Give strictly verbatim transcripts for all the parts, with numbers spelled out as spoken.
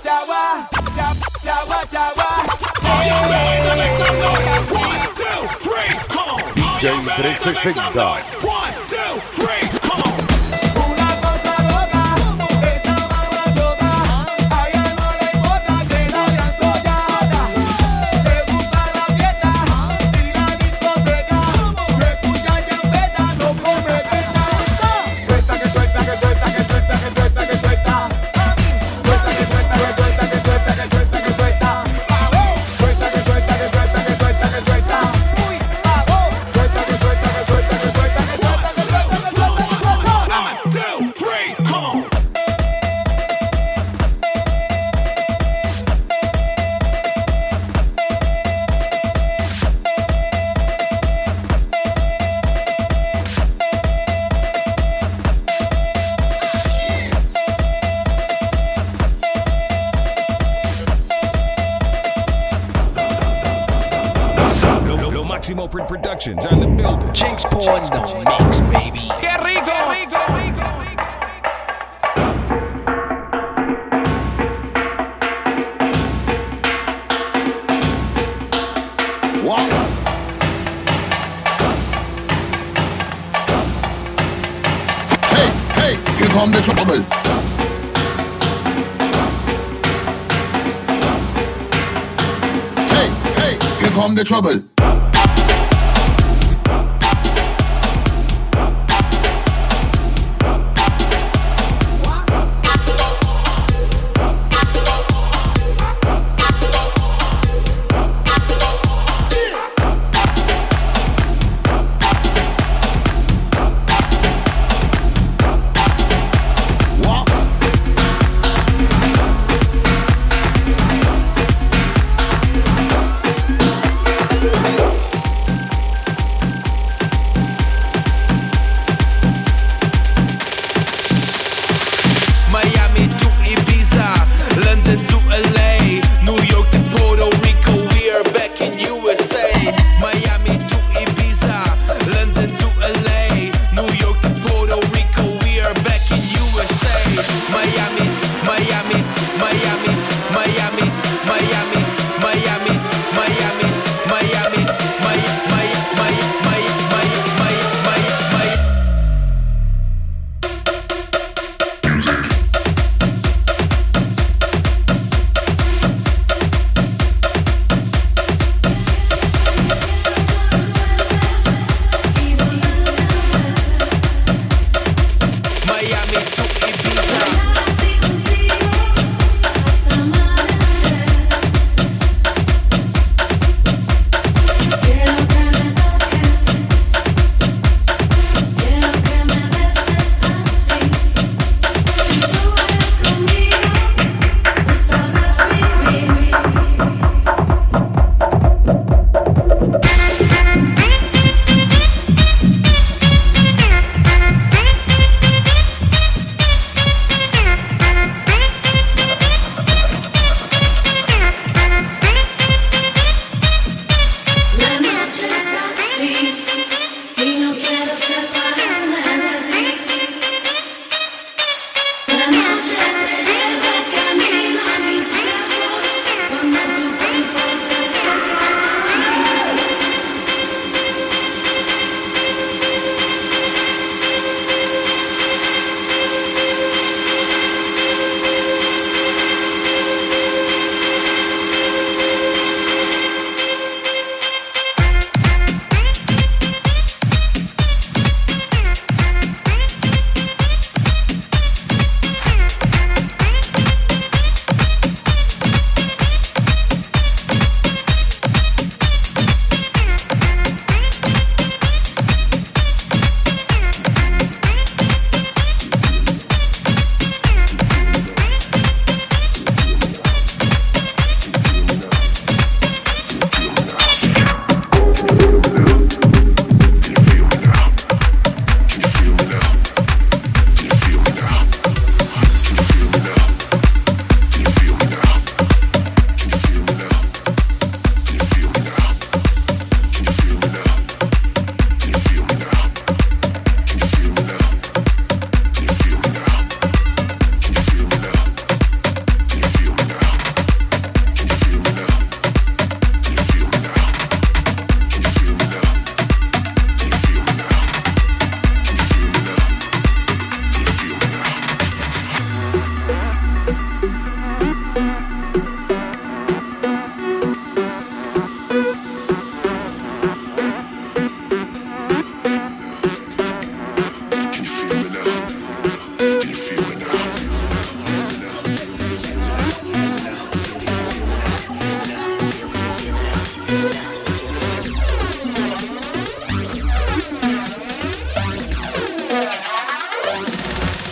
Jawa, Jawa, Jawa. Are you ready to make some noise? One, two, three, come on. D J trescientos sesenta. One, two, three, come on. Una cosa loca, esa mamá sola. A ella no le importa que la vean sollada. Le gusta la fiesta y la discoteca. Se escucha champeta, no come pena. Suelta que suelta, que suelta, que suelta, que suelta, que suelta. Suelta que suelta, que suelta, que suelta, que suelta, que suelta. Suelta que suelta, que suelta, que suelta, que suelta. Uy, bravo. Suelta que suelta, que suelta, que suelta, que suelta, que suelta, que suelta, que suelta. One, two, three, come on. Lo, lo Máximo Pr- Productions on the building. Jinx Paw in the mix, baby. ¡Qué rico! Hey, hey, here come the trouble. Hey, hey, here come the trouble. Miami to Ibiza, London to L A, New York to Puerto Rico, we are back in U S A. Miami to Ibiza, London to L A, New York to Puerto Rico, we are back in U S A. Miami, Miami, Miami, Miami, Miami, Miami, Miami, Miami, Miami, Miami, Miami, Miami, Miami. Miami to Ibiza.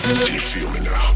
Can you feel me now?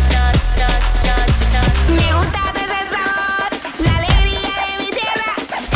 Me gusta de ese sabor, la alegría de mi tierra.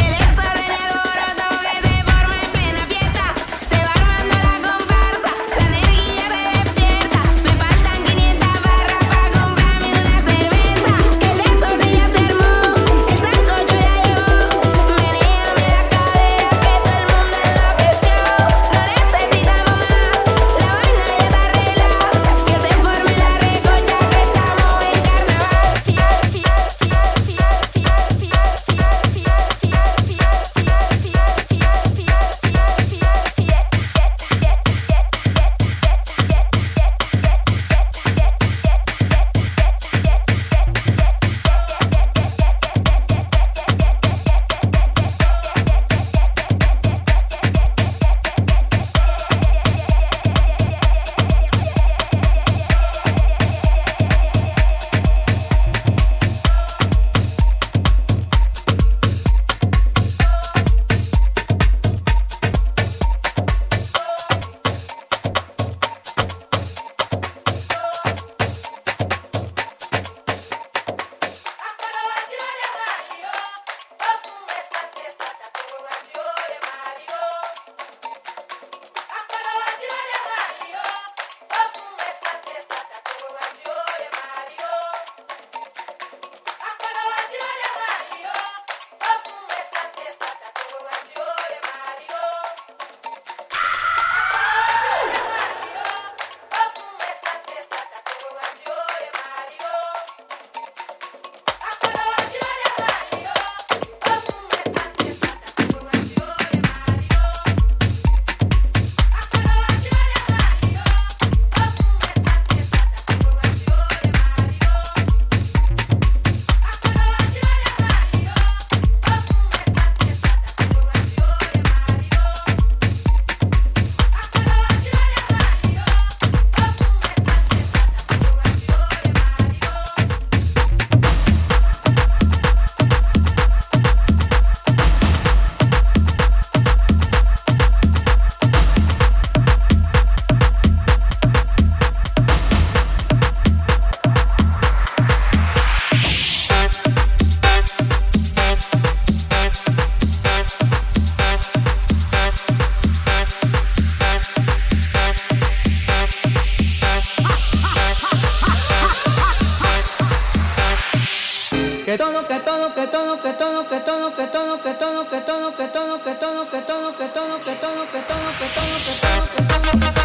Que todo, que todo, que todo, que todo, que todo, que todo, que todo, que todo, que todo, que todo, que todo, que todo, que todo, que todo, que todo, que todo, que todo, que todo.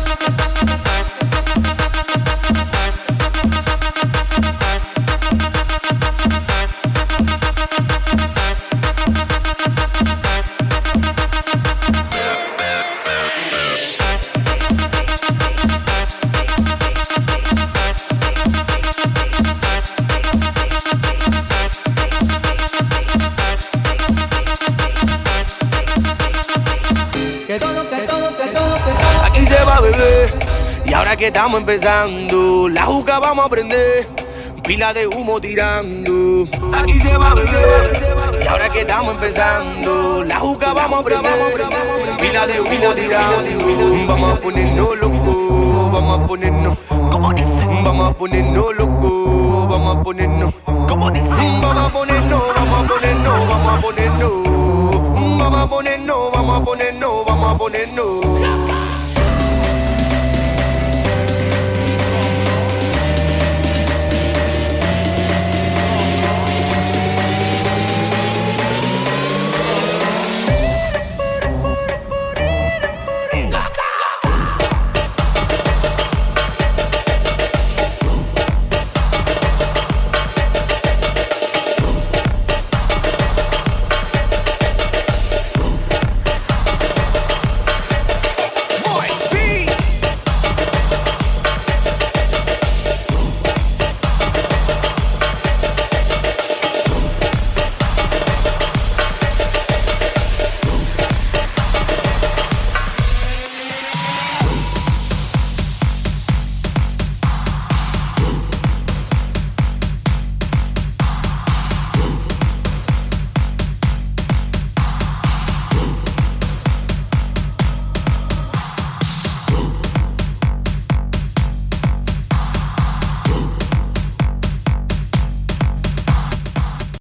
Aquí se va a beber y ahora que estamos empezando, la juca vamos a prender, pila de humo tirando. Aquí se va a beber y ahora que estamos empezando, la juca vamos a prender, pila de humo tirando. Vamos a ponernos locos, vamos a ponernos, vamos a ponernos locos, vamos a ponernos, vamos a ponernos, vamos a ponernos, vamos a ponernos, vamos a ponernos, vamos a ponernos, vamos a ponernos.